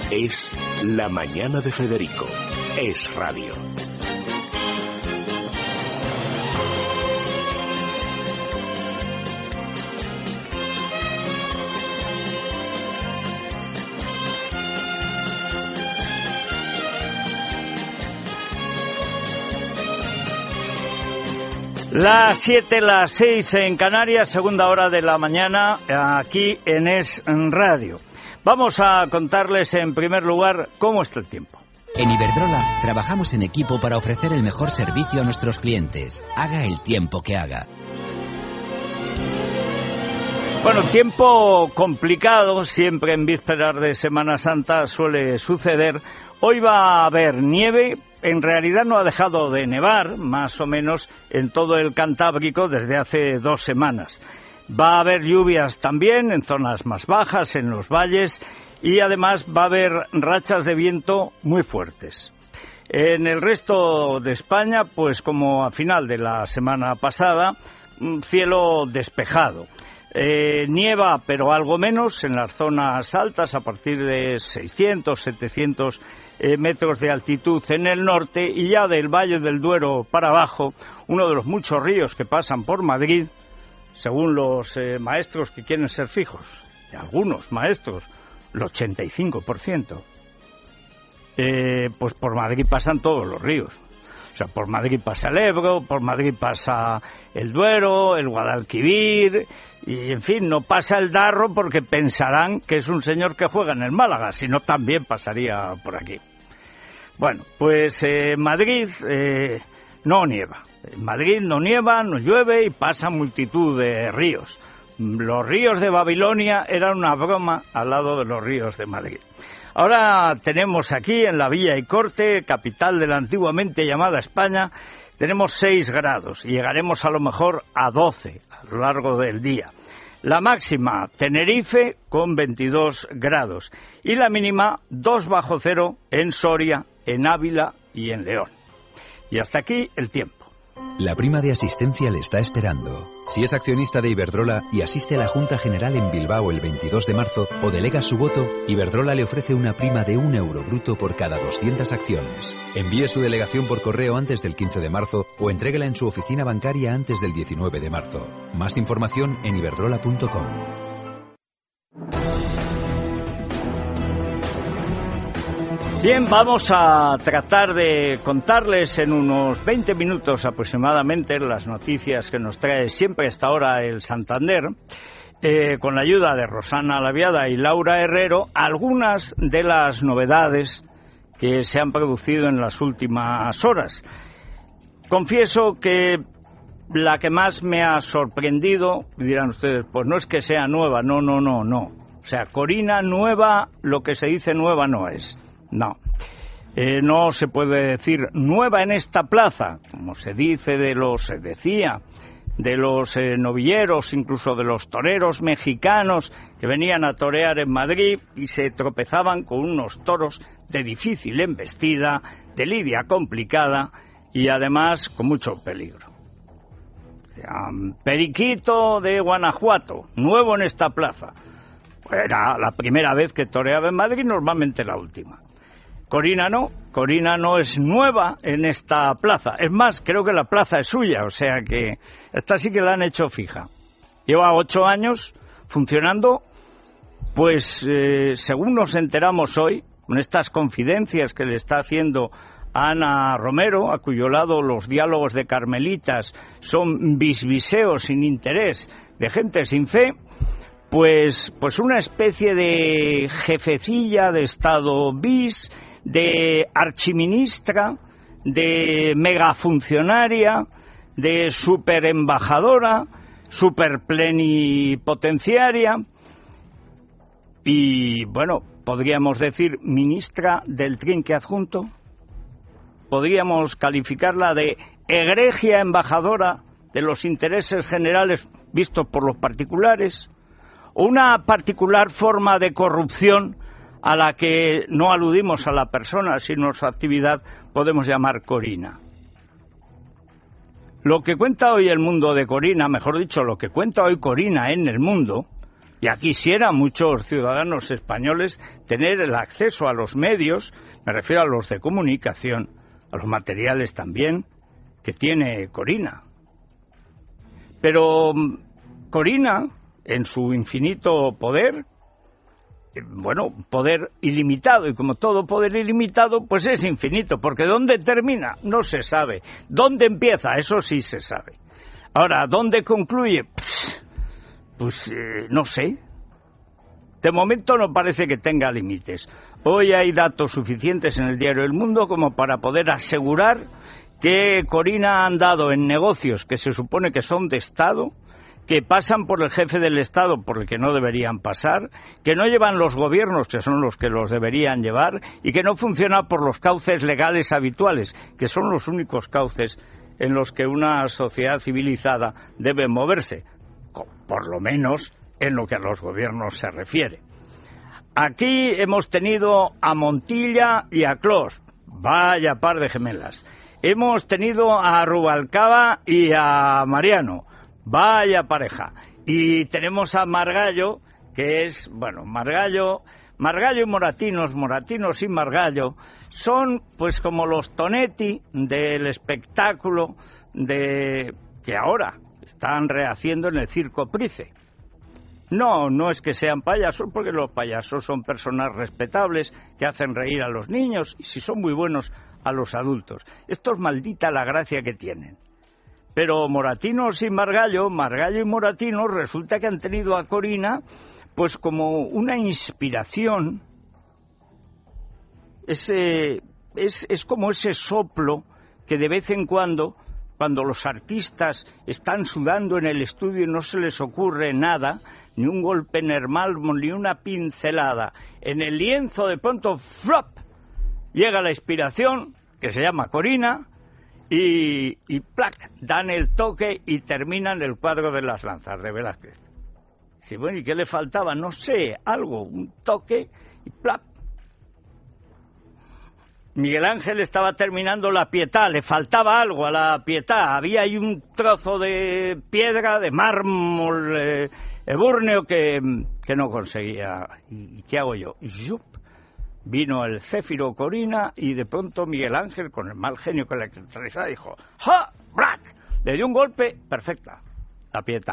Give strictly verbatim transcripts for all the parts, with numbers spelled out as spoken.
Es La Mañana de Federico. Es radio. Las siete, las seis en Canarias, segunda hora de la mañana, aquí en Es Radio. Vamos a contarles en primer lugar cómo está el tiempo. En Iberdrola trabajamos en equipo para ofrecer el mejor servicio a nuestros clientes, haga el tiempo que haga. Bueno, tiempo complicado, siempre en vísperas de Semana Santa suele suceder. Hoy va a haber nieve, en realidad no ha dejado de nevar, más o menos en todo el Cantábrico desde hace dos semanas. Va a haber lluvias también en zonas más bajas, en los valles, y además va a haber rachas de viento muy fuertes. En el resto de España, pues como a final de la semana pasada, un cielo despejado. Eh, nieva, pero algo menos en las zonas altas, a partir de seiscientos, setecientos eh, metros de altitud en el norte, y ya del Valle del Duero para abajo, uno de los muchos ríos que pasan por Madrid, según los eh, maestros que quieren ser fijos, y algunos maestros, el ochenta y cinco por ciento, eh, pues por Madrid pasan todos los ríos. O sea, por Madrid pasa el Ebro, por Madrid pasa el Duero, el Guadalquivir, y en fin, no pasa el Darro porque pensarán que es un señor que juega en el Málaga, si no también pasaría por aquí. Bueno, pues eh, Madrid eh, no nieva. En Madrid no nieva, no llueve y pasa multitud de ríos. Los ríos de Babilonia eran una broma al lado de los ríos de Madrid. Ahora tenemos aquí en la Villa y Corte, capital de la antiguamente llamada España, tenemos seis grados y llegaremos a lo mejor a doce a lo largo del día. La máxima, Tenerife, con veintidós grados, y la mínima, dos bajo cero en Soria, en Ávila y en León. Y hasta aquí el tiempo. La prima de asistencia le está esperando. Si es accionista de Iberdrola y asiste a la Junta General en Bilbao el veintidós de marzo o delega su voto, Iberdrola le ofrece una prima de un euro bruto por cada doscientas acciones. Envíe su delegación por correo antes del quince de marzo o entréguela en su oficina bancaria antes del diecinueve de marzo. Más información en iberdrola punto com. Bien, vamos a tratar de contarles en unos veinte minutos aproximadamente las noticias que nos trae siempre a esta hora el Santander, eh, con la ayuda de Rosana Laviada y Laura Herrero, algunas de las novedades que se han producido en las últimas horas. Confieso que la que más me ha sorprendido, dirán ustedes, pues no es que sea nueva, no, no, no, no. O sea, Corina nueva, lo que se dice nueva no es. No, eh, no se puede decir nueva en esta plaza, como se dice de los, se decía, de los eh, novilleros, incluso de los toreros mexicanos que venían a torear en Madrid y se tropezaban con unos toros de difícil embestida, de lidia complicada y además con mucho peligro. O sea, Periquito de Guanajuato, nuevo en esta plaza. Era la primera vez que toreaba en Madrid, normalmente la última. Corina no, Corina no es nueva en esta plaza. Es más, creo que la plaza es suya, o sea que esta sí que la han hecho fija. Lleva ocho años funcionando, pues eh, según nos enteramos hoy, con estas confidencias que le está haciendo Ana Romero, a cuyo lado los diálogos de carmelitas son bisbiseos sin interés de gente sin fe, pues, pues una especie de jefecilla de Estado bis, de archiministra, de megafuncionaria, de superembajadora, superplenipotenciaria y, bueno, podríamos decir ministra del trinque adjunto. Podríamos calificarla de egregia embajadora de los intereses generales vistos por los particulares, o una particular forma de corrupción a la que no aludimos a la persona, sino a su actividad, podemos llamar Corina. Lo que cuenta hoy el mundo de Corina, mejor dicho, lo que cuenta hoy Corina en el mundo, Ya quisieran muchos ciudadanos españoles tener el acceso a los medios, me refiero a los de comunicación, a los materiales también, que tiene Corina. Pero Corina, en su infinito poder, bueno, poder ilimitado, y como todo poder ilimitado, pues es infinito, porque ¿dónde termina? No se sabe. ¿Dónde empieza? Eso sí se sabe. Ahora, ¿dónde concluye? Pues, pues eh, no sé. De momento no parece que tenga límites. Hoy hay datos suficientes en el diario El Mundo como para poder asegurar que Corina ha andado en negocios que se supone que son de Estado, que pasan por el jefe del Estado por el que no deberían pasar, que no llevan los gobiernos, que son los que los deberían llevar, y que no funciona por los cauces legales habituales, que son los únicos cauces en los que una sociedad civilizada debe moverse, por lo menos en lo que a los gobiernos se refiere. Aquí hemos tenido a Montilla y a Clos, vaya par de gemelas. Hemos tenido a Rubalcaba y a Mariano, vaya pareja. Y tenemos a Margallo, que es, bueno, Margallo, Margallo y Moratinos, Moratinos y Margallo, son pues como los Tonetti del espectáculo de que ahora están rehaciendo en el Circo Price. No, no es que sean payasos, porque los payasos son personas respetables que hacen reír a los niños y si son muy buenos a los adultos. Esto es maldita la gracia que tienen. Pero Moratinos y Margallo, Margallo y Moratinos, resulta que han tenido a Corina pues como una inspiración. Ese, es, es como ese soplo que de vez en cuando, cuando los artistas están sudando en el estudio y no se les ocurre nada, ni un golpe normal, ni una pincelada, en el lienzo de pronto, ¡flop!, llega la inspiración, que se llama Corina, y, y ¡plac!, dan el toque y terminan el cuadro de las lanzas de Velázquez. Sí, bueno, ¿y qué le faltaba? No sé, algo, un toque, y ¡plap! Miguel Ángel estaba terminando la Pietà, le faltaba algo a la Pietà, había ahí un trozo de piedra, de mármol, eh, ebúrneo que, que no conseguía. ¿Y qué hago yo? ¡Yup! Vino el Céfiro Corina y de pronto Miguel Ángel, con el mal genio que le caracterizaba, dijo ¡ja! ¡Brac! Le dio un golpe, perfecta, la Pietà.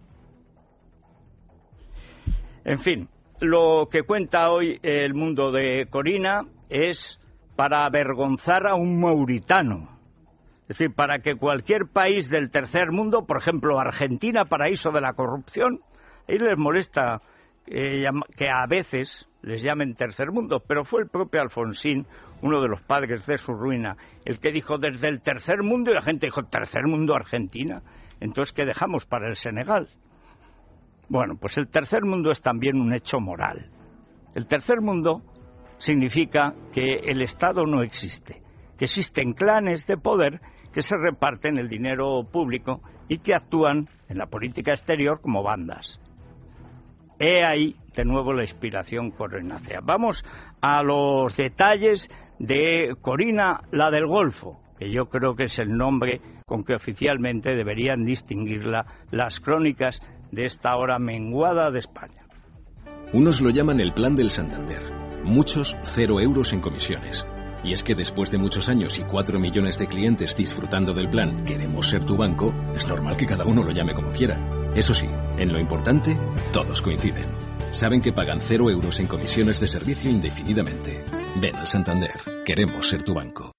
En fin, lo que cuenta hoy El Mundo de Corina es para avergonzar a un mauritano. Es decir, para que cualquier país del tercer mundo, por ejemplo Argentina, paraíso de la corrupción, ahí les molesta eh, que a veces les llamen tercer mundo, pero fue el propio Alfonsín, uno de los padres de su ruina, el que dijo desde el tercer mundo, y la gente dijo, ¿tercer mundo Argentina? Entonces, ¿qué dejamos para el Senegal? Bueno, pues el tercer mundo es también un hecho moral. El tercer mundo significa que el Estado no existe, que existen clanes de poder que se reparten el dinero público y que actúan en la política exterior como bandas. He ahí de nuevo la inspiración corinácea. Vamos a los detalles de Corina, la del Golfo, que yo creo que es el nombre con que oficialmente deberían distinguirla las crónicas de esta hora menguada de España. Unos lo llaman el plan del Santander, muchos cero euros en comisiones. Y es que después de muchos años y cuatro millones de clientes disfrutando del plan Queremos ser tu banco, es normal que cada uno lo llame como quiera. Eso sí, en lo importante, todos coinciden. Saben que pagan cero euros en comisiones de servicio indefinidamente. Ven al Santander, queremos ser tu banco.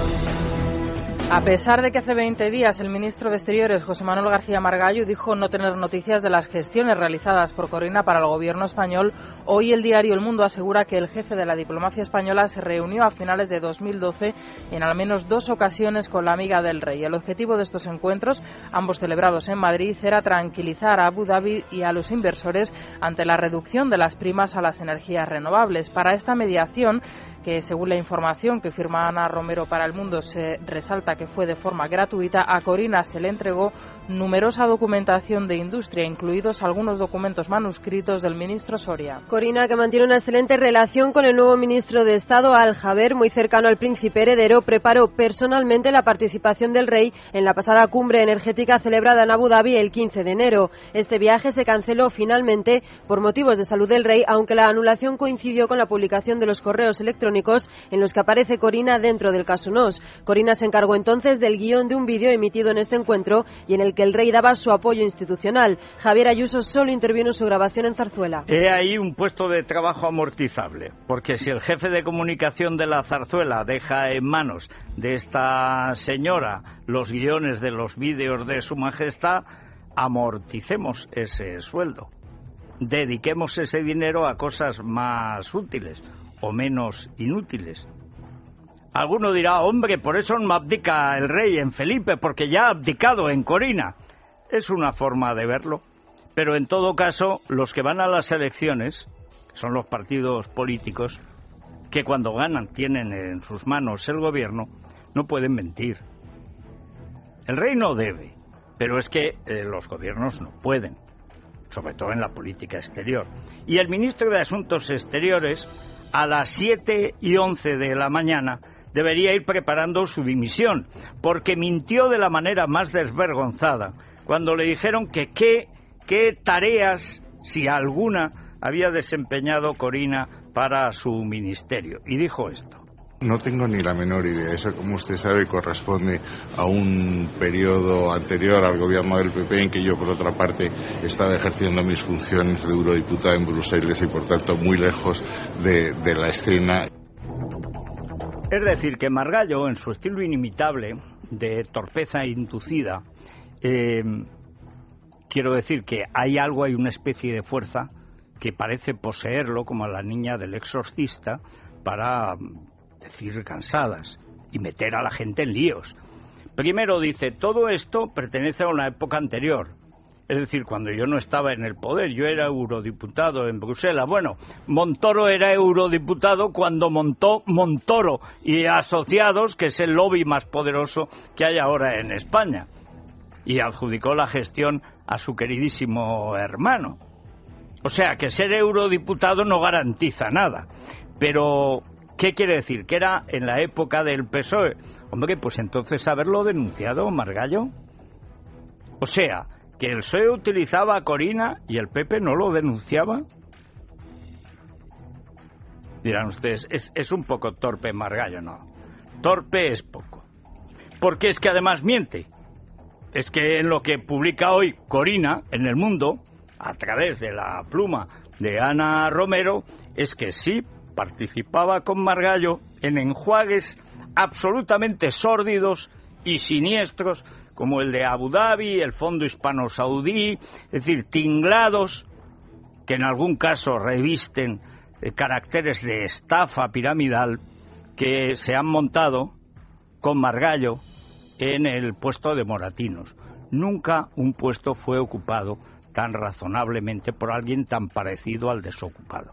A pesar de que hace veinte días el ministro de Exteriores, José Manuel García Margallo, dijo no tener noticias de las gestiones realizadas por Corina para el gobierno español, hoy el diario El Mundo asegura que el jefe de la diplomacia española se reunió a finales de dos mil doce en al menos dos ocasiones con la amiga del rey. El objetivo de estos encuentros, ambos celebrados en Madrid, era tranquilizar a Abu Dhabi y a los inversores ante la reducción de las primas a las energías renovables. Para esta mediación, que según la información que firma Ana Romero para El Mundo se resalta que fue de forma gratuita, a Corina se le entregó numerosa documentación de industria, incluidos algunos documentos manuscritos del ministro Soria. Corina, que mantiene una excelente relación con el nuevo ministro de Estado, Al-Jaber, muy cercano al príncipe heredero, preparó personalmente la participación del rey en la pasada cumbre energética celebrada en Abu Dhabi el quince de enero. Este viaje se canceló finalmente por motivos de salud del rey, aunque la anulación coincidió con la publicación de los correos electrónicos en los que aparece Corina dentro del caso Nos. Corina se encargó entonces del guión de un vídeo emitido en este encuentro y en el que el rey daba su apoyo institucional. Javier Ayuso solo intervino en su grabación en Zarzuela. He ahí un puesto de trabajo amortizable, porque si el jefe de comunicación de la Zarzuela deja en manos de esta señora los guiones de los vídeos de su majestad, amorticemos ese sueldo. Dediquemos ese dinero a cosas más útiles o menos inútiles. Alguno dirá, hombre, por eso no abdica el rey en Felipe, porque ya ha abdicado en Corina. Es una forma de verlo. Pero en todo caso, los que van a las elecciones, que son los partidos políticos, que cuando ganan tienen en sus manos el gobierno, no pueden mentir. El rey no debe, pero es que eh, los gobiernos no pueden, sobre todo en la política exterior. Y el ministro de Asuntos Exteriores, a las siete y once de la mañana, debería ir preparando su dimisión, porque mintió de la manera más desvergonzada cuando le dijeron que qué, qué tareas, si alguna, había desempeñado Corina para su ministerio. Y dijo esto. No tengo ni la menor idea. Eso, como usted sabe, corresponde a un periodo anterior al gobierno del P P, en que yo, por otra parte, estaba ejerciendo mis funciones de eurodiputado en Bruselas y, por tanto, muy lejos de, de la escena. Es decir, que Margallo, en su estilo inimitable de torpeza inducida, eh, quiero decir que hay algo, hay una especie de fuerza que parece poseerlo, como a la niña del exorcista, para decir cansadas y meter a la gente en líos. Primero dice, todo esto pertenece a una época anterior. Es decir, cuando yo no estaba en el poder, yo era eurodiputado en Bruselas. Bueno, Montoro era eurodiputado cuando montó Montoro y Asociados, que es el lobby más poderoso que hay ahora en España. Y adjudicó la gestión a su queridísimo hermano. O sea, que ser eurodiputado no garantiza nada. Pero, ¿qué quiere decir? ¿Que era en la época del P S O E? Hombre, pues entonces haberlo denunciado, Margallo. O sea, que el P S O E utilizaba a Corina y el P P no lo denunciaba. Dirán ustedes, es, es un poco torpe Margallo. No, torpe es poco, porque es que además miente. Es que en lo que publica hoy Corina en El Mundo, a través de la pluma de Ana Romero, es que sí participaba con Margallo en enjuagues absolutamente sórdidos y siniestros, como el de Abu Dhabi, el Fondo Hispano-Saudí, es decir, tinglados que en algún caso revisten eh, caracteres de estafa piramidal, que se han montado con Margallo en el puesto de Moratinos. Nunca un puesto fue ocupado tan razonablemente por alguien tan parecido al desocupado.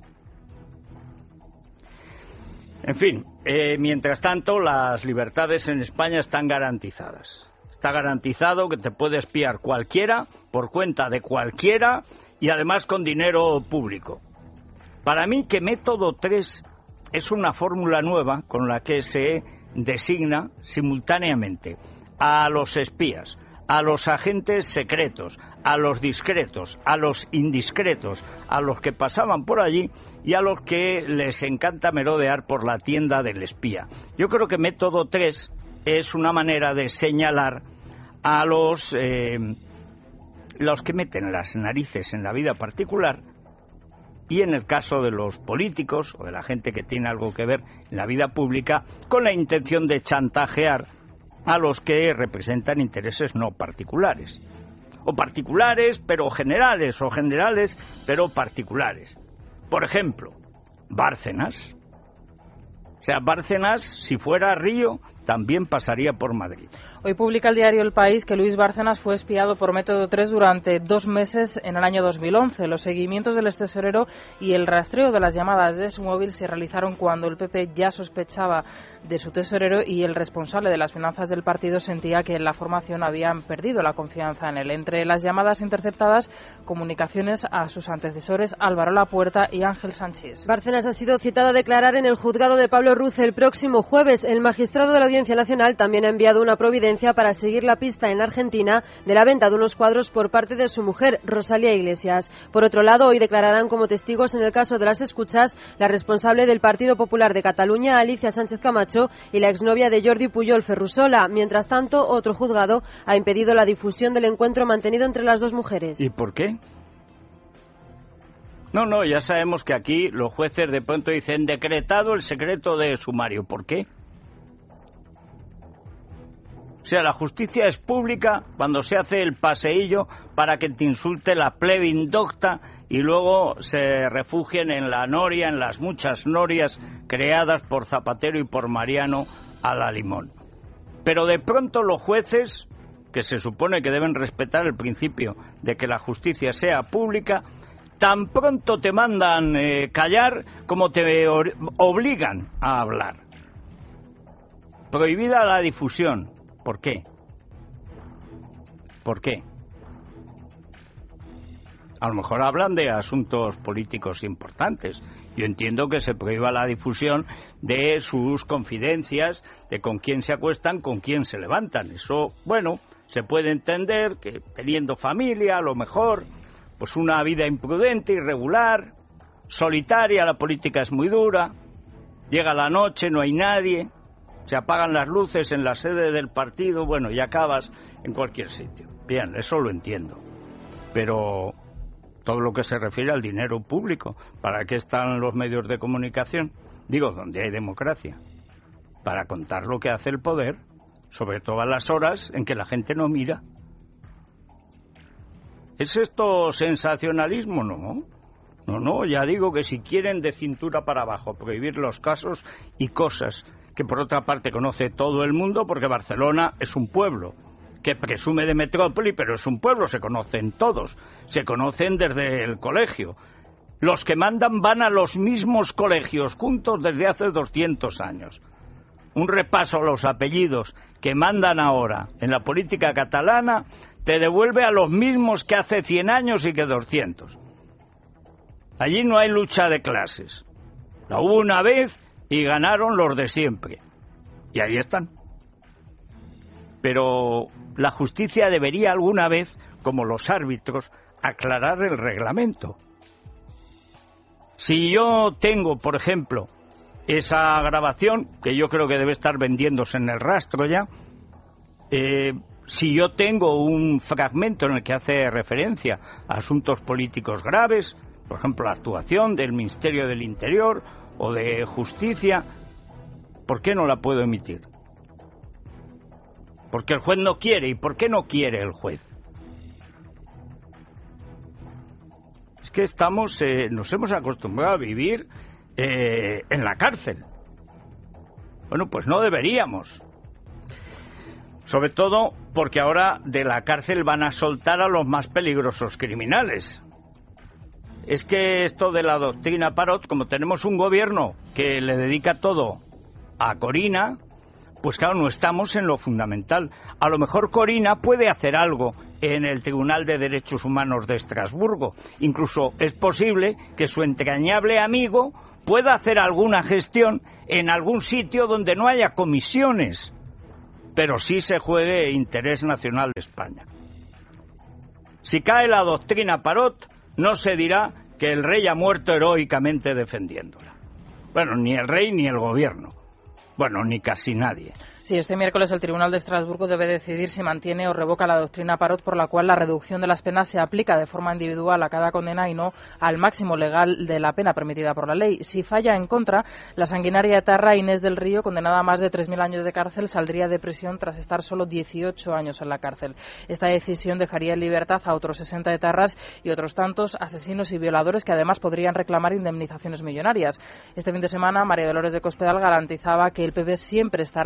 En fin, eh, mientras tanto, las libertades en España están garantizadas. Está garantizado que te puede espiar cualquiera, por cuenta de cualquiera, y además con dinero público. Para mí, que Método tres es una fórmula nueva con la que se designa simultáneamente a los espías, a los agentes secretos, a los discretos, a los indiscretos, a los que pasaban por allí y a los que les encanta merodear por la tienda del espía. Yo creo que Método tres es una manera de señalar a los, eh, los que meten las narices en la vida particular, y en el caso de los políticos o de la gente que tiene algo que ver en la vida pública, con la intención de chantajear a los que representan intereses no particulares. O particulares, pero generales, o generales, pero particulares. Por ejemplo, Bárcenas. O sea, Bárcenas, si fuera Río, también pasaría por Madrid. Hoy publica el diario El País que Luis Bárcenas fue espiado por Método tres durante dos meses en el año dos mil once. Los seguimientos del extesorero y el rastreo de las llamadas de su móvil se realizaron cuando el P P ya sospechaba de su tesorero y el responsable de las finanzas del partido sentía que en la formación habían perdido la confianza en él. Entre las llamadas interceptadas, comunicaciones a sus antecesores Álvaro Lapuerta y Ángel Sánchez. Bárcenas ha sido citado a declarar en el juzgado de Pablo Ruz el próximo jueves. El magistrado de la Audiencia Nacional también ha enviado una providencia para seguir la pista en Argentina de la venta de unos cuadros por parte de su mujer, Rosalía Iglesias. Por otro lado, hoy declararán como testigos en el caso de las escuchas la responsable del Partido Popular de Cataluña, Alicia Sánchez Camacho, y la exnovia de Jordi Pujol, Ferrusola. Mientras tanto, otro juzgado ha impedido la difusión del encuentro mantenido entre las dos mujeres. ¿Y por qué? No, no, ya sabemos que aquí los jueces de pronto dicen decretado el secreto de sumario. ¿Por qué? O sea, la justicia es pública cuando se hace el paseillo para que te insulte la plebe indocta y luego se refugien en la noria, en las muchas norias creadas por Zapatero y por Mariano a la limón. Pero de pronto los jueces, que se supone que deben respetar el principio de que la justicia sea pública, tan pronto te mandan eh, callar como te obligan a hablar. Prohibida la difusión. ¿Por qué? ¿Por qué? A lo mejor hablan de asuntos políticos importantes. Yo entiendo que se prohíba la difusión de sus confidencias, de con quién se acuestan, con quién se levantan. Eso, bueno, se puede entender que teniendo familia, a lo mejor, pues una vida imprudente, irregular, solitaria, la política es muy dura, llega la noche, no hay nadie, se apagan las luces en la sede del partido, bueno, y acabas en cualquier sitio. Bien, eso lo entiendo. Pero todo lo que se refiere al dinero público, ¿para qué están los medios de comunicación? Digo, donde hay democracia. Para contar lo que hace el poder, sobre todo a las horas en que la gente no mira. ¿Es esto sensacionalismo? No. No, no, ya digo que si quieren de cintura para abajo prohibir los casos y cosas que por otra parte conoce todo el mundo, porque Barcelona es un pueblo que presume de metrópoli, pero es un pueblo, se conocen todos, se conocen desde el colegio. Los que mandan van a los mismos colegios juntos desde hace doscientos años. Un repaso a los apellidos que mandan ahora en la política catalana te devuelve a los mismos que hace cien años y que doscientos. Allí no hay lucha de clases. La hubo una vez y ganaron los de siempre. Y ahí están. Pero la justicia debería alguna vez, como los árbitros, aclarar el reglamento. Si yo tengo, por ejemplo, esa grabación, que yo creo que debe estar vendiéndose en el rastro ya, eh, si yo tengo un fragmento en el que hace referencia a asuntos políticos graves, por ejemplo, la actuación del Ministerio del Interior o de Justicia, ¿por qué no la puedo emitir? Porque el juez no quiere. ¿Y por qué no quiere el juez? Es que estamos, eh, nos hemos acostumbrado a vivir eh, en la cárcel. Bueno, pues no deberíamos. Sobre todo porque ahora de la cárcel van a soltar a los más peligrosos criminales. Es que esto de la doctrina Parot, como tenemos un gobierno que le dedica todo a Corina, pues claro, no estamos en lo fundamental. A lo mejor Corina puede hacer algo en el Tribunal de Derechos Humanos de Estrasburgo. Incluso es posible que su entrañable amigo pueda hacer alguna gestión en algún sitio donde no haya comisiones, pero sí se juegue interés nacional de España. Si cae la doctrina Parot, no se dirá que el rey ha muerto heroicamente defendiéndola. Bueno, ni el rey ni el gobierno. Bueno, ni casi nadie. Sí, este miércoles el Tribunal de Estrasburgo debe decidir si mantiene o revoca la doctrina Parot, por la cual la reducción de las penas se aplica de forma individual a cada condena y no al máximo legal de la pena permitida por la ley. Si falla en contra, la sanguinaria etarra Inés del Río, condenada a más de tres mil años de cárcel, saldría de prisión tras estar solo dieciocho años en la cárcel. Esta decisión dejaría en libertad a otros sesenta etarras y otros tantos asesinos y violadores que además podrían reclamar indemnizaciones millonarias. Este fin de semana, María Dolores de Cospedal garantizaba que el P P siempre estará con la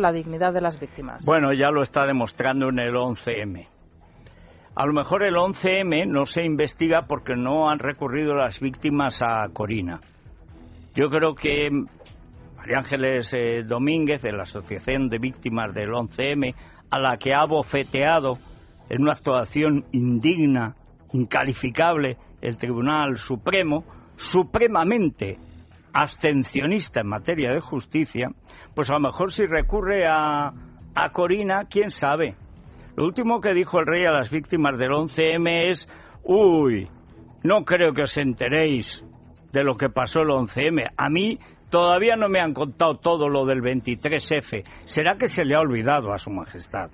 la dignidad de las víctimas. Bueno, ya lo está demostrando en el once eme. A lo mejor el once eme no se investiga porque no han recurrido las víctimas a Corina. Yo creo que María Ángeles eh, Domínguez, de la Asociación de Víctimas del once eme, a la que ha bofeteado en una actuación indigna, incalificable, el Tribunal Supremo, supremamente abstencionista en materia de justicia, pues a lo mejor si recurre a, a Corina, quién sabe. Lo último que dijo el rey a las víctimas del once eme es: uy, no creo que os enteréis de lo que pasó el once eme. A mí todavía no me han contado todo lo del veintitrés efe. ¿Será que se le ha olvidado a su majestad?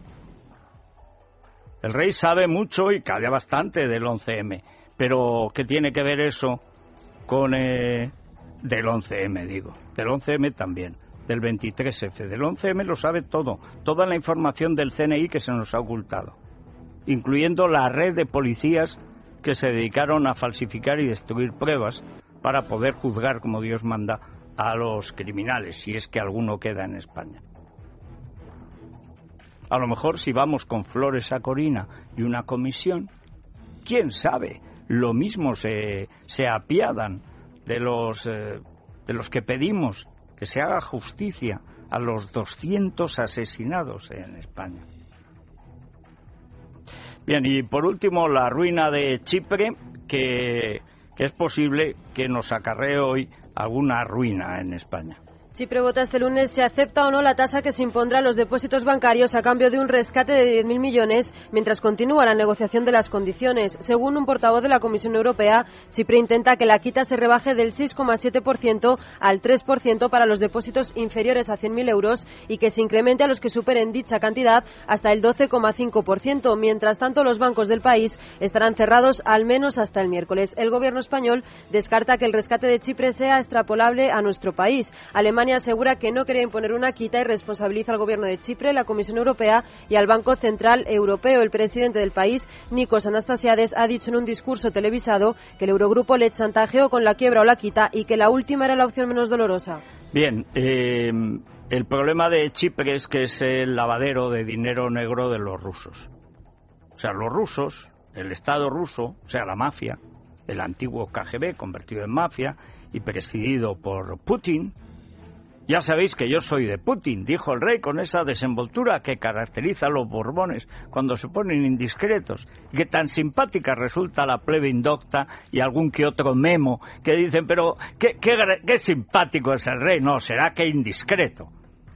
El rey sabe mucho y calla bastante del once eme, pero ¿qué tiene que ver eso con eh, del once eme, digo? Del once eme también, del veintitrés efe. Del once eme lo sabe todo, toda la información del ce ene i que se nos ha ocultado, incluyendo la red de policías que se dedicaron a falsificar y destruir pruebas para poder juzgar como Dios manda a los criminales, si es que alguno queda en España. A lo mejor si vamos con flores a Corina y una comisión, quién sabe, lo mismo se, se apiadan de los, eh, de los que pedimos que se haga justicia a los doscientos asesinados en España. Bien, y por último la ruina de Chipre, que, que es posible que nos acarree hoy alguna ruina en España. Chipre vota este lunes si acepta o no la tasa que se impondrá a los depósitos bancarios a cambio de un rescate de diez mil millones mientras continúa la negociación de las condiciones. Según un portavoz de la Comisión Europea, Chipre intenta que la quita se rebaje del seis coma siete por ciento al tres por ciento para los depósitos inferiores a cien mil euros y que se incremente a los que superen dicha cantidad hasta el doce coma cinco por ciento. Mientras tanto, los bancos del país estarán cerrados al menos hasta el miércoles. El gobierno español descarta que el rescate de Chipre sea extrapolable a nuestro país. Alemania asegura que no quería imponer una quita y responsabiliza al gobierno de Chipre, la Comisión Europea y al Banco Central Europeo. El presidente del país, Nikos Anastasiades, ha dicho en un discurso televisado que el Eurogrupo le chantajeó con la quiebra o la quita y que la última era la opción menos dolorosa. Bien, eh, el problema de Chipre es que es el lavadero de dinero negro de los rusos. O sea, los rusos, el Estado ruso, o sea, la mafia, el antiguo ka ge be convertido en mafia y presidido por Putin. Ya sabéis que yo soy de Putin, dijo el rey con esa desenvoltura que caracteriza a los borbones cuando se ponen indiscretos, y que tan simpática resulta la plebe indocta y algún que otro memo que dicen, pero qué, qué, qué simpático es el rey, no, será que indiscreto.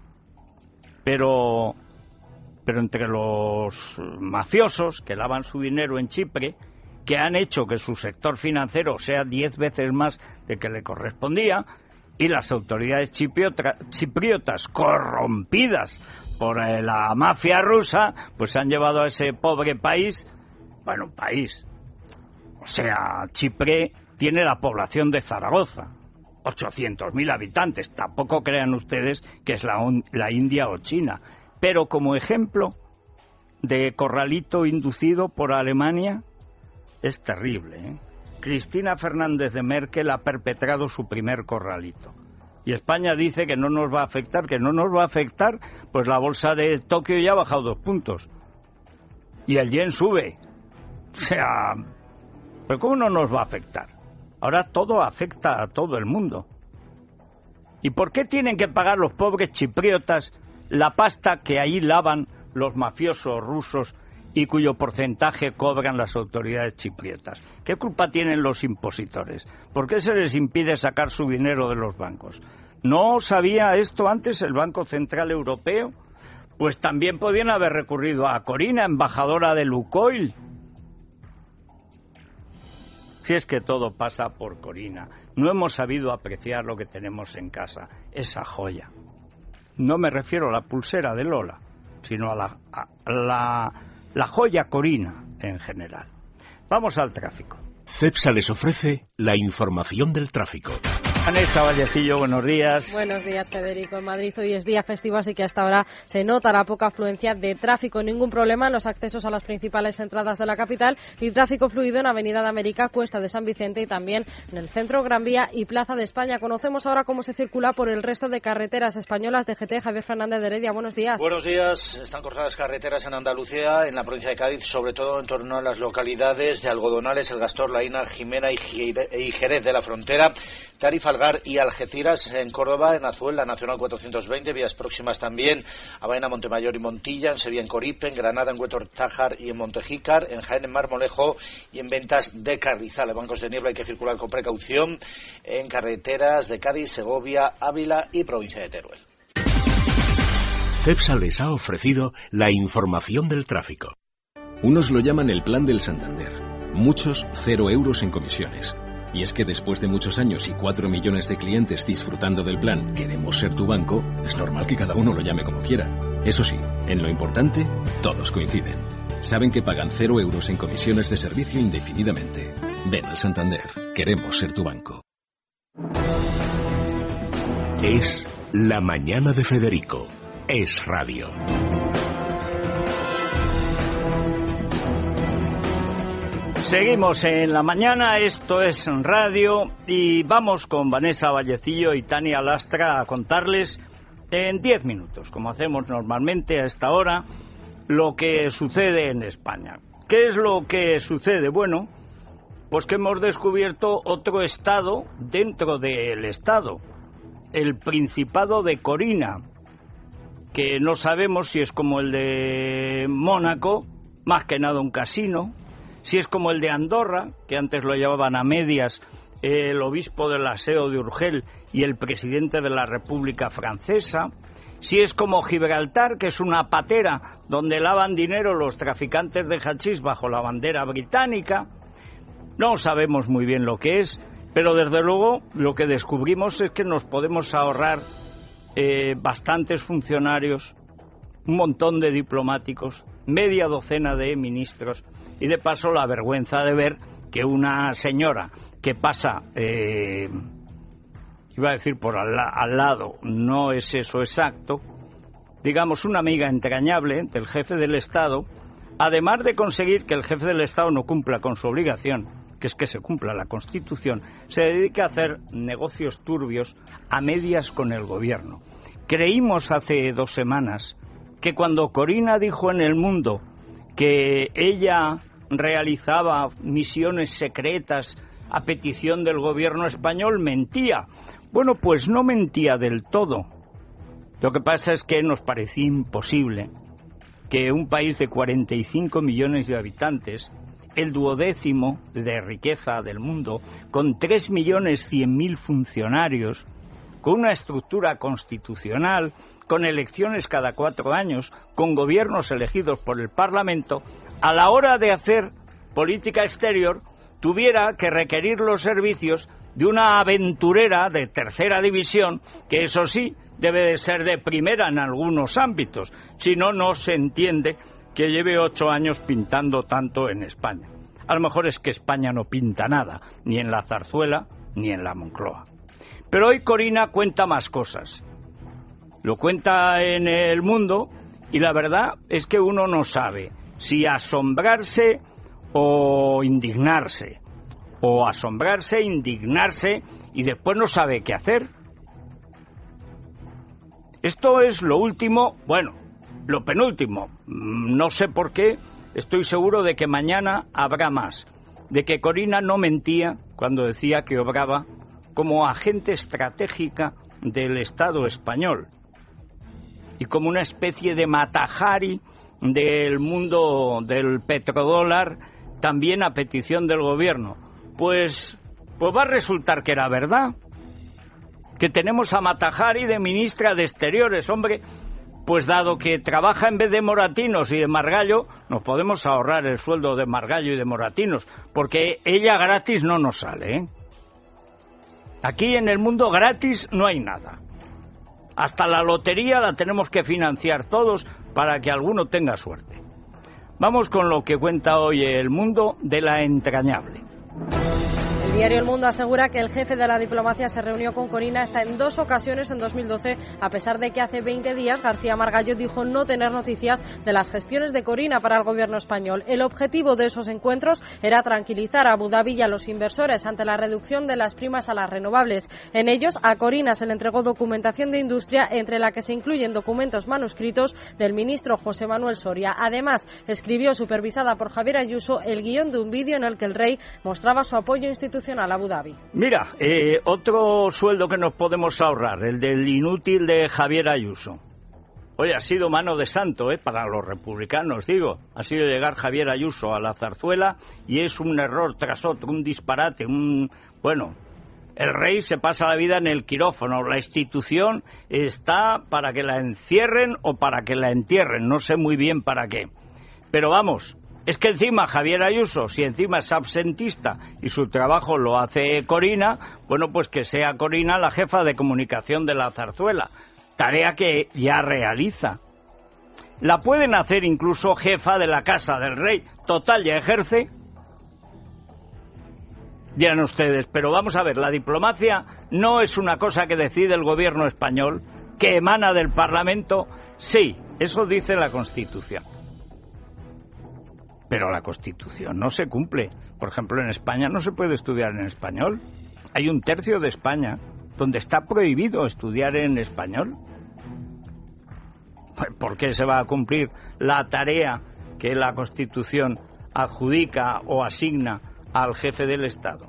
Pero, pero entre los mafiosos que lavan su dinero en Chipre, que han hecho que su sector financiero sea diez veces más de que le correspondía, y las autoridades chipriota, chipriotas corrompidas por eh, la mafia rusa, pues han llevado a ese pobre país, bueno, país, o sea, Chipre tiene la población de Zaragoza, ochocientos mil habitantes, tampoco crean ustedes que es la, la India o China, pero como ejemplo de corralito inducido por Alemania, es terrible, ¿eh? Cristina Fernández de Merkel ha perpetrado su primer corralito. Y España dice que no nos va a afectar, que no nos va a afectar, pues la bolsa de Tokio ya ha bajado dos puntos. Y el yen sube. O sea, ¿pero cómo no nos va a afectar? Ahora todo afecta a todo el mundo. ¿Y por qué tienen que pagar los pobres chipriotas la pasta que ahí lavan los mafiosos rusos y cuyo porcentaje cobran las autoridades chipriotas? ¿Qué culpa tienen los impositores? ¿Por qué se les impide sacar su dinero de los bancos? ¿No sabía esto antes el Banco Central Europeo? Pues también podían haber recurrido a Corina, embajadora de Lukoil. Si es que todo pasa por Corina. No hemos sabido apreciar lo que tenemos en casa, esa joya. No me refiero a la pulsera de Lola, sino a la... A la La joya Corina en general. Vamos al tráfico. CEPSA les ofrece la información del tráfico. Vanessa Vallecillo, buenos días. Buenos días, Federico. En Madrid hoy es día festivo, así que hasta ahora se nota la poca afluencia de tráfico. Ningún problema en los accesos a las principales entradas de la capital y tráfico fluido en Avenida de América, Cuesta de San Vicente y también en el centro, Gran Vía y Plaza de España. Conocemos ahora cómo se circula por el resto de carreteras españolas. D G T, Javier Fernández de Heredia, buenos días. Buenos días. Están cortadas carreteras en Andalucía, en la provincia de Cádiz, sobre todo en torno a las localidades de Algodonales, El Gastor, La Ina, Jimena y Jerez de la Frontera, Tarifa, Algar y Algeciras. En Córdoba, en Azuel, la Nacional cuatrocientos veinte, vías próximas también a Baena, Montemayor y Montilla, en Sevilla, en Coripe, en Granada, en Huétor, Tájar y en Montejícar, en Jaén, en Marmolejo y en Ventas de Carrizal. En bancos de niebla hay que circular con precaución en carreteras de Cádiz, Segovia, Ávila y provincia de Teruel. Cepsa les ha ofrecido la información del tráfico. Unos lo llaman el plan del Santander. Muchos, cero euros en comisiones. Y es que después de muchos años y cuatro millones de clientes disfrutando del plan Queremos ser tu banco, es normal que cada uno lo llame como quiera. Eso sí, en lo importante, todos coinciden. Saben que pagan cero euros en comisiones de servicio indefinidamente. Ven al Santander. Queremos ser tu banco. Es La Mañana de Federico. Es radio. Seguimos en la mañana, esto es radio y vamos con Vanessa Vallecillo y Tania Lastra a contarles en diez minutos, como hacemos normalmente a esta hora, lo que sucede en España. ¿Qué es lo que sucede? Bueno, pues que hemos descubierto otro estado dentro del estado, el Principado de Corina, que no sabemos si es como el de Mónaco, más que nada un casino, si es como el de Andorra, que antes lo llevaban a medias el obispo del Aseo de Urgel y el presidente de la República Francesa, si es como Gibraltar, que es una patera donde lavan dinero los traficantes de hachís bajo la bandera británica. No sabemos muy bien lo que es, pero desde luego lo que descubrimos es que nos podemos ahorrar eh, bastantes funcionarios, un montón de diplomáticos, media docena de ministros, y de paso la vergüenza de ver que una señora que pasa, eh, iba a decir por al, al lado, no es eso exacto, digamos una amiga entrañable del jefe del Estado, además de conseguir que el jefe del Estado no cumpla con su obligación, que es que se cumpla la Constitución, se dedica a hacer negocios turbios a medias con el gobierno. Creímos hace dos semanas que cuando Corina dijo en El Mundo que ella realizaba misiones secretas a petición del gobierno español, mentía. Bueno, pues no mentía del todo. Lo que pasa es que nos parecía imposible que un país de cuarenta y cinco millones de habitantes, el duodécimo de riqueza del mundo, con tres millones cien mil funcionarios, con una estructura constitucional, con elecciones cada cuatro años, con gobiernos elegidos por el Parlamento, a la hora de hacer política exterior, tuviera que requerir los servicios de una aventurera de tercera división, que eso sí, debe de ser de primera en algunos ámbitos, si no, no se entiende que lleve ocho años pintando tanto en España. A lo mejor es que España no pinta nada, ni en la Zarzuela, ni en la Moncloa. Pero hoy Corina cuenta más cosas. Lo cuenta en El Mundo y la verdad es que uno no sabe si asombrarse o indignarse. O asombrarse, indignarse y después no sabe qué hacer. Esto es lo último, bueno, lo penúltimo. No sé por qué, estoy seguro de que mañana habrá más. De que Corina no mentía cuando decía que obraba como agente estratégica del Estado español y como una especie de Matajari del mundo del petrodólar, también a petición del gobierno. Pues, pues va a resultar que era verdad, que tenemos a Matajari de ministra de Exteriores. Hombre, pues dado que trabaja en vez de Moratinos y de Margallo, nos podemos ahorrar el sueldo de Margallo y de Moratinos, porque ella gratis no nos sale, ¿eh? Aquí en El Mundo gratis no hay nada. Hasta la lotería la tenemos que financiar todos para que alguno tenga suerte. Vamos con lo que cuenta hoy El Mundo de la entrañable. El El diario El Mundo asegura que el jefe de la diplomacia se reunió con Corina hasta en dos ocasiones en dos mil doce, a pesar de que hace veinte días García Margallo dijo no tener noticias de las gestiones de Corina para el gobierno español. El objetivo de esos encuentros era tranquilizar a Abu Dhabi y a los inversores ante la reducción de las primas a las renovables. En ellos, a Corina se le entregó documentación de industria, entre la que se incluyen documentos manuscritos del ministro José Manuel Soria. Además, escribió, supervisada por Javier Ayuso, el guión de un vídeo en el que el rey mostraba su apoyo institucional a Abu Dhabi. Mira, eh, otro sueldo que nos podemos ahorrar, el del inútil de Javier Ayuso. Oye, ha sido mano de santo, ¿eh? Para los republicanos, digo. Ha sido llegar Javier Ayuso a la zarzuela y es un error tras otro, un disparate, un... Bueno, el rey se pasa la vida en el quirófano. La institución está para que la encierren o para que la entierren. No sé muy bien para qué. Pero vamos, es que encima Javier Ayuso, si encima es absentista y su trabajo lo hace Corina, bueno, pues que sea Corina la jefa de comunicación de la zarzuela. Tarea que ya realiza. La pueden hacer incluso jefa de la casa del rey. Total, ya ejerce. Dirán ustedes, pero vamos a ver, la diplomacia no es una cosa que decide el gobierno español, que emana del Parlamento. Sí, eso dice la Constitución. Pero la Constitución no se cumple. Por ejemplo, en España no se puede estudiar en español. Hay un tercio de España donde está prohibido estudiar en español. ¿Por qué se va a cumplir la tarea que la Constitución adjudica o asigna al jefe del Estado?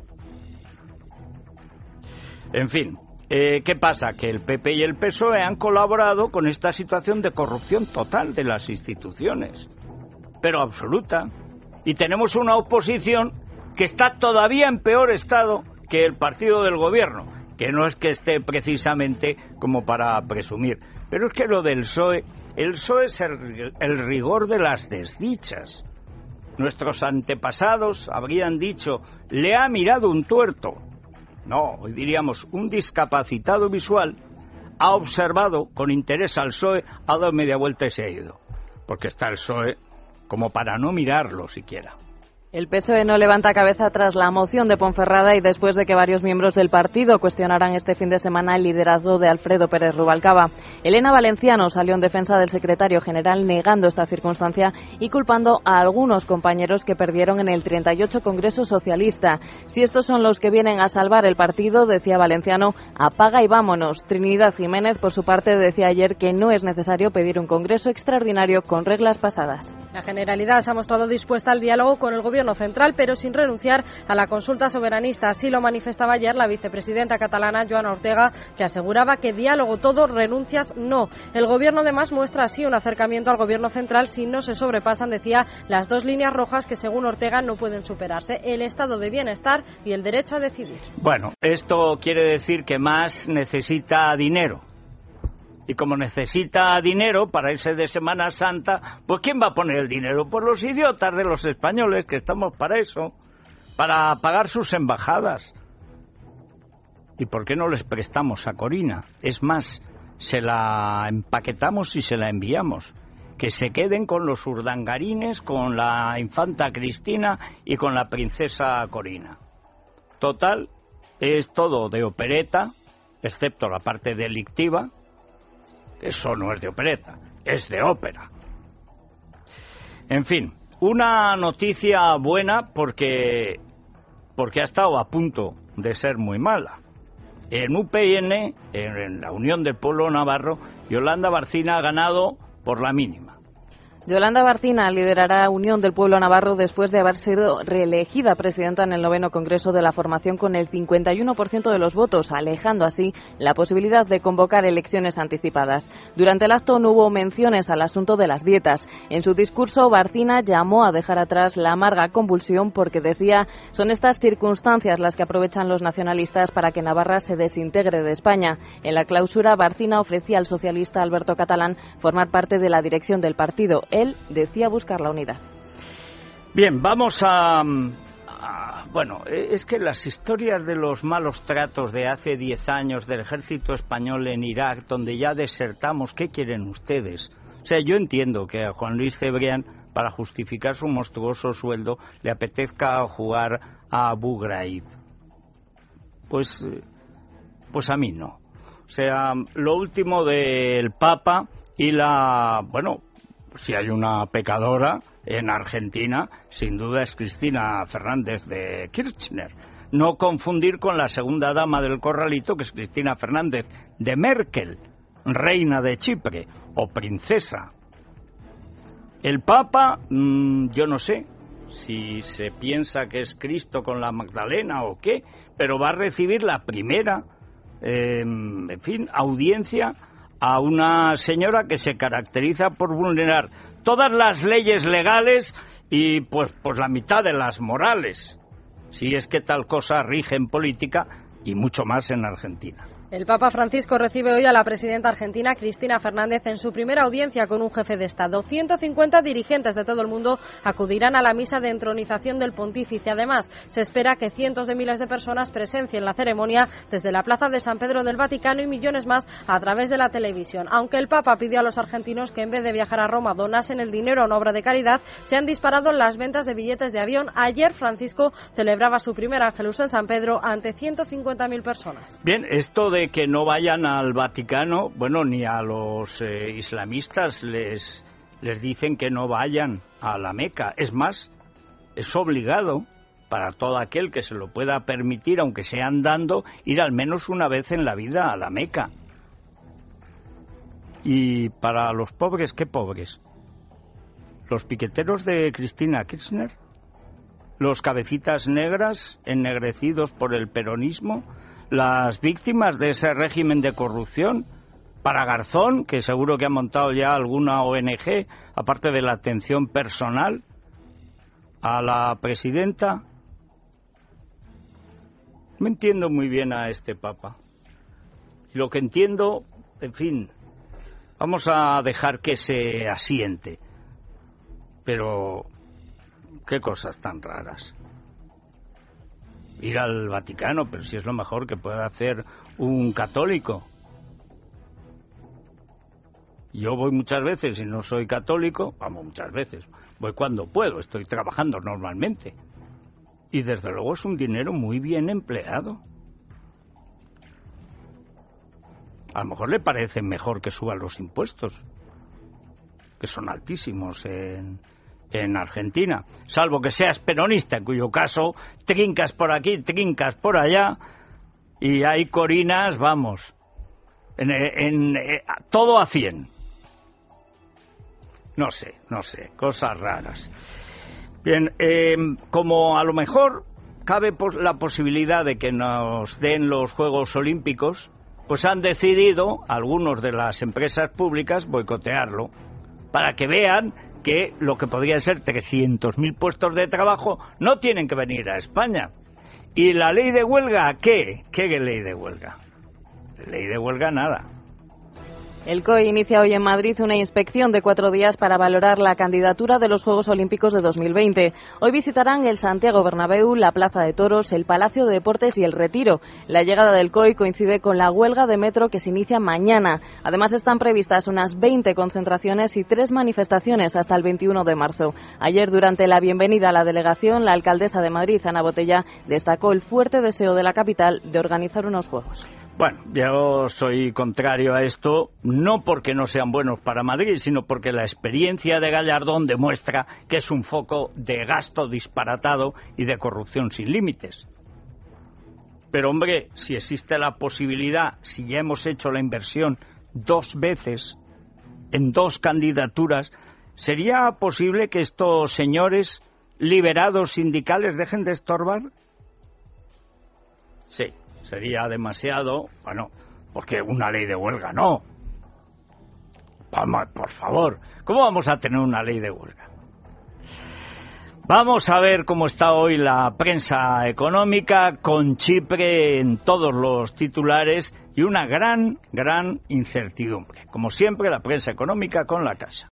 En fin, eh, ¿qué pasa? Que el P P y el P S O E han colaborado con esta situación de corrupción total de las instituciones, pero absoluta. Y tenemos una oposición que está todavía en peor estado que el partido del gobierno, que no es que esté precisamente como para presumir, pero es que lo del P S O E, el P S O E es el, el rigor de las desdichas. Nuestros antepasados habrían dicho, le ha mirado un tuerto. No, hoy diríamos, un discapacitado visual ha observado con interés al P S O E, ha dado media vuelta y se ha ido, porque está el P S O E como para no mirarlo siquiera. El P S O E no levanta cabeza tras la moción de Ponferrada y después de que varios miembros del partido cuestionaran este fin de semana el liderazgo de Alfredo Pérez Rubalcaba. Elena Valenciano salió en defensa del secretario general negando esta circunstancia y culpando a algunos compañeros que perdieron en el treinta y ocho Congreso Socialista. Si estos son los que vienen a salvar el partido, decía Valenciano, apaga y vámonos. Trinidad Jiménez, por su parte, decía ayer que no es necesario pedir un Congreso extraordinario con reglas pasadas. La Generalidad se ha mostrado dispuesta al diálogo con el Gobierno central, pero sin renunciar a la consulta soberanista. Así lo manifestaba ayer la vicepresidenta catalana, Joana Ortega, que aseguraba que diálogo todo, renuncias no. El Gobierno además muestra así un acercamiento al Gobierno central si no se sobrepasan, decía, las dos líneas rojas que según Ortega no pueden superarse: el estado de bienestar y el derecho a decidir. Bueno, esto quiere decir que Mas necesita dinero. Y como necesita dinero para irse de Semana Santa, pues ¿quién va a poner el dinero? Pues los idiotas de los españoles, que estamos para eso, para pagar sus embajadas. ¿Y por qué no les prestamos a Corina? Es más, se la empaquetamos y se la enviamos. Que se queden con los urdangarines, con la infanta Cristina y con la princesa Corina. Total, es todo de opereta, excepto la parte delictiva. Eso no es de opereta, es de ópera. En fin, una noticia buena porque, porque ha estado a punto de ser muy mala. En U P N, en la Unión del Pueblo Navarro, Yolanda Barcina ha ganado por la mínima. Yolanda Barcina liderará Unión del Pueblo Navarro después de haber sido reelegida presidenta en el noveno Congreso de la formación con el cincuenta y uno por ciento de los votos, alejando así la posibilidad de convocar elecciones anticipadas. Durante el acto no hubo menciones al asunto de las dietas. En su discurso, Barcina llamó a dejar atrás la amarga convulsión porque, decía, son estas circunstancias las que aprovechan los nacionalistas para que Navarra se desintegre de España. En la clausura, Barcina ofrecía al socialista Alberto Catalán formar parte de la dirección del partido. Él decía buscar la unidad. Bien, vamos a, a... Bueno, es que las historias de los malos tratos de hace diez años del ejército español en Irak, donde ya desertamos, ¿qué quieren ustedes? O sea, yo entiendo que a Juan Luis Cebrián, para justificar su monstruoso sueldo, le apetezca jugar a Abu Ghraib. Pues, pues a mí no. O sea, lo último del Papa y la... Bueno, si hay una pecadora en Argentina, sin duda es Cristina Fernández de Kirchner. No confundir con la segunda dama del corralito, que es Cristina Fernández de Merkel, reina de Chipre o princesa. El Papa, mmm, yo no sé si se piensa que es Cristo con la Magdalena o qué, pero va a recibir la primera, eh, en fin, audiencia a una señora que se caracteriza por vulnerar todas las leyes legales y pues, pues la mitad de las morales, si es que tal cosa rige en política y mucho más en Argentina. El Papa Francisco recibe hoy a la presidenta argentina Cristina Fernández en su primera audiencia con un jefe de Estado. ciento cincuenta dirigentes de todo el mundo acudirán a la misa de entronización del pontífice. Además, se espera que cientos de miles de personas presencien la ceremonia desde la Plaza de San Pedro del Vaticano y millones más a través de la televisión. Aunque el Papa pidió a los argentinos que en vez de viajar a Roma donasen el dinero a una obra de caridad, se han disparado las ventas de billetes de avión. Ayer Francisco celebraba su primer Ángelus en San Pedro ante ciento cincuenta mil personas. Bien, esto de que no vayan al Vaticano, bueno, ni a los eh, islamistas les, les dicen que no vayan a la Meca. Es más, es obligado para todo aquel que se lo pueda permitir, aunque sea andando, ir al menos una vez en la vida a la Meca. Y para los pobres, ¿qué pobres? ¿Los piqueteros de Cristina Kirchner? ¿Los cabecitas negras ennegrecidos por el peronismo? ¿Las víctimas de ese régimen de corrupción? Para Garzón, que seguro que ha montado ya alguna O N G, aparte de la atención personal a la presidenta. No entiendo muy bien a este Papa. Y lo que entiendo, en fin, vamos a dejar que se asiente. Pero, qué cosas tan raras. Ir al Vaticano, pero si es lo mejor que puede hacer un católico. Yo voy muchas veces y no soy católico, vamos muchas veces, voy cuando puedo, estoy trabajando normalmente. Y desde luego es un dinero muy bien empleado. A lo mejor le parece mejor que suban los impuestos, que son altísimos en... en Argentina, salvo que seas peronista, en cuyo caso trincas por aquí, trincas por allá, y hay corinas, vamos, en, en, en todo a cien. No sé, no sé, cosas raras. Bien, eh, como a lo mejor cabe la posibilidad de que nos den los Juegos Olímpicos, pues han decidido algunos de las empresas públicas boicotearlo, para que vean que lo que podrían ser trescientos mil puestos de trabajo no tienen que venir a España. ¿Y la ley de huelga qué? ¿Qué ley de huelga? Ley de huelga nada. El C O I inicia hoy en Madrid una inspección de cuatro días para valorar la candidatura de los Juegos Olímpicos de dos mil veinte. Hoy visitarán el Santiago Bernabéu, la Plaza de Toros, el Palacio de Deportes y el Retiro. La llegada del C O I coincide con la huelga de metro que se inicia mañana. Además están previstas unas veinte concentraciones y tres manifestaciones hasta el veintiuno de marzo. Ayer, durante la bienvenida a la delegación, la alcaldesa de Madrid, Ana Botella, destacó el fuerte deseo de la capital de organizar unos Juegos. Bueno, yo soy contrario a esto, no porque no sean buenos para Madrid, sino porque la experiencia de Gallardón demuestra que es un foco de gasto disparatado y de corrupción sin límites. Pero hombre, si existe la posibilidad, si ya hemos hecho la inversión dos veces en dos candidaturas, ¿sería posible que estos señores liberados sindicales dejen de estorbar? Sí. Sería demasiado, bueno, porque una ley de huelga no. Vamos, por favor, ¿cómo vamos a tener una ley de huelga? Vamos a ver cómo está hoy la prensa económica, con Chipre en todos los titulares y una gran, gran incertidumbre. Como siempre, la prensa económica con La Caixa.